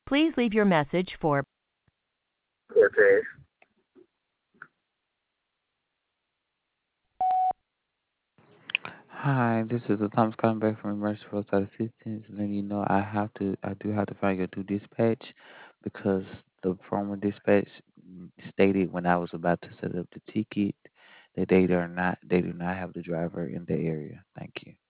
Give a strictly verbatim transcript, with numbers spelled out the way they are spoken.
Please leave your message for Cortez. Hi, this is the Thomas calling back from Emergency Roadside Assistance, letting you know I have to, I do have to find your new dispatch because the former dispatch mm, stated when I was about to set up the ticket that they are not, they do not have the driver in the area. Thank you.